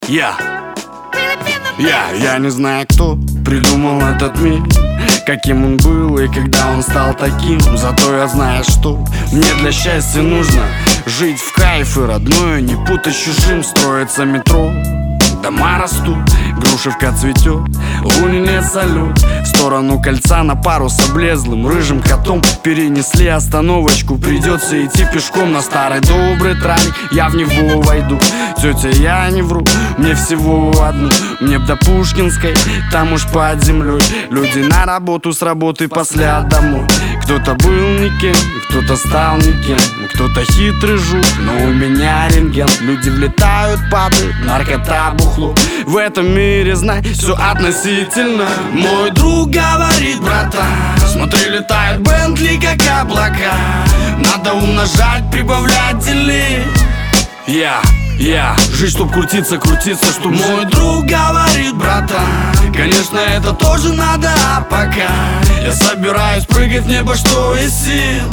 Я не знаю, кто придумал этот мир, каким он был и когда он стал таким. Зато я знаю, что мне для счастья нужно жить в кайф и родное не путать с чужим. Строится метро, дома растут, грушевка цветет, луне нет салют. В сторону кольца на пару с облезлым рыжим котом перенесли остановочку, придется идти пешком. На старый добрый тралик я в него войду. Тетя, я не вру, мне всего одну. Мне б до Пушкинской, там уж под землей. Люди на работу, с работы после домой. Кто-то был никем, кто-то стал никем, кто-то хитрый жук, но у меня рентген. Люди влетают, падают, наркота, бухло. В этом мире, знай, все относительно. Мой друг говорит: братан, смотри, летают Бентли, как облака. Надо умножать, прибавлять, делить. Жизнь, чтоб крутиться, чтоб... Мой друг говорит: братан, конечно, это тоже надо, а пока я собираюсь прыгать в небо, что из сил.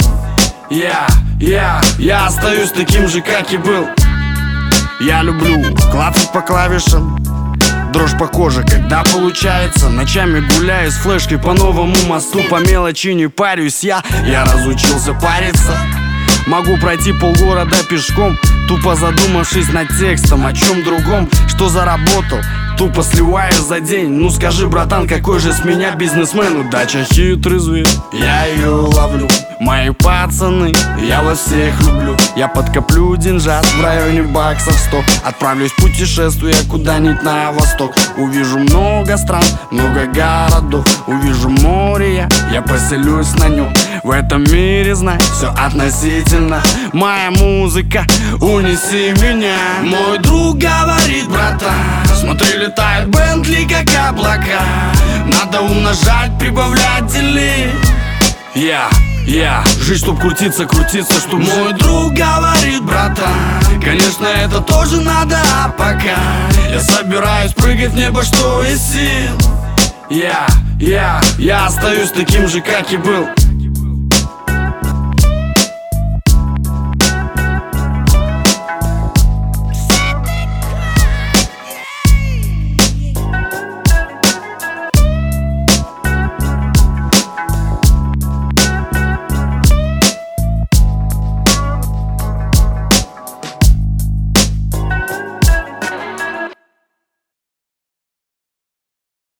Я остаюсь таким же, как и был. Я люблю клацать по клавишам, дрожь по коже, когда получается. Ночами гуляю с флешкой по новому мосту, по мелочи не парюсь я разучился париться. Могу пройти полгорода пешком, тупо задумавшись над текстом о чем другом. Что заработал, тупо сливаю за день. Ну скажи, братан, какой же с меня бизнесмен? Удача хитрый зверь, я ее ловлю. Мои пацаны, я вас всех люблю. Я подкоплю деньжат в районе баксов 100. Отправлюсь в путешествие куда-нибудь на восток. Увижу много стран, много городов. Увижу море, я поселюсь на нем. В этом мире, знай, все относительно. Моя музыка, унеси меня. Мой друг говорит: братан, смотри, летают Бентли, как облака. Надо умножать, прибавлять, делить. Жизнь, чтоб крутиться, чтоб... Мой друг говорит: братан, конечно, это тоже надо, а пока я собираюсь прыгать в небо, что из сил. Я остаюсь таким же, как и был.